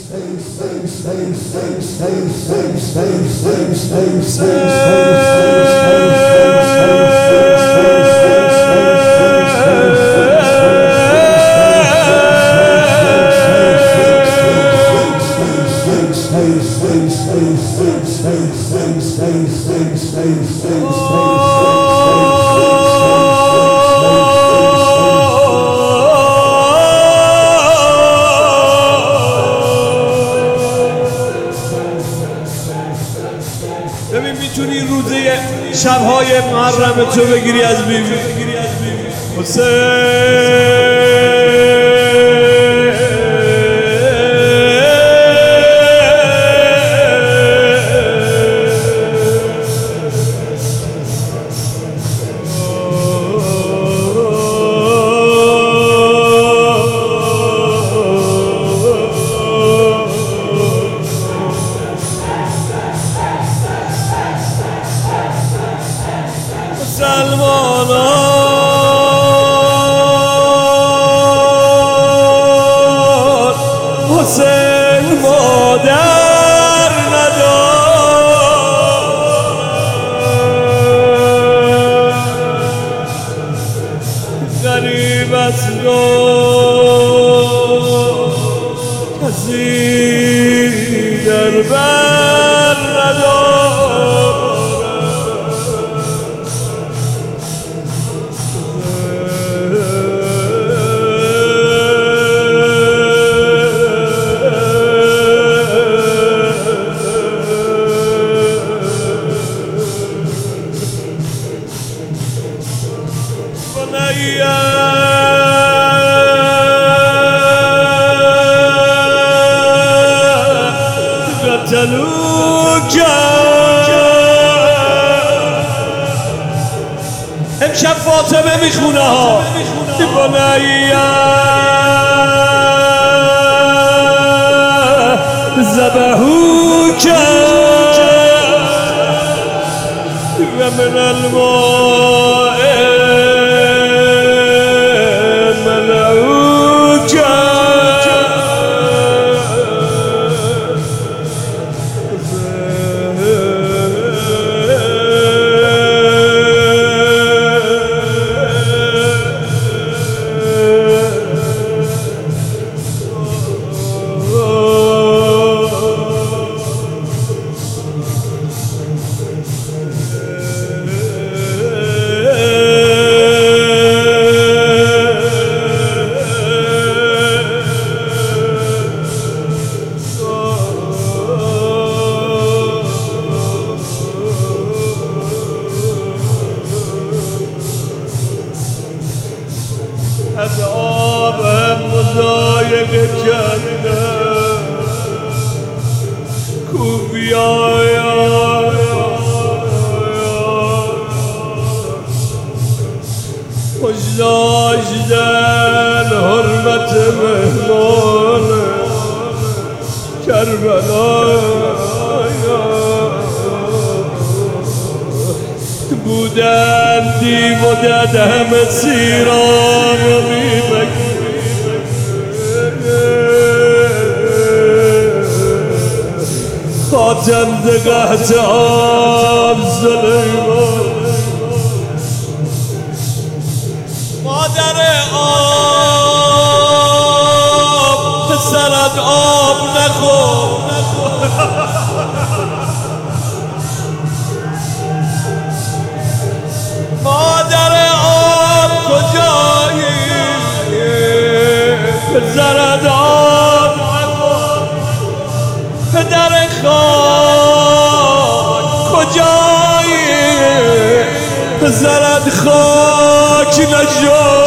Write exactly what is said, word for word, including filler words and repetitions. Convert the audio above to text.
ببین میتونی روزه شبهای محرم تو بگیری از بیبی حسین. مسلمانان حسین مادر ندارد، غریب است و کسی در بر ندارد. امشب فاطمه میخونه ها بنیه ذبحوک و من الماء ملعوک. از آبم مضایقه کردم کو بیاید خوش داشتن حرمت مهمان کربلا بودن دیو و دد همه سیران و بیمک خاتم دقهت آب سلیمان مادر آب پسرت آب نخور مادر آب کجایی پسرت آب نخور پدر خاک کجایی پسرت خاک نشد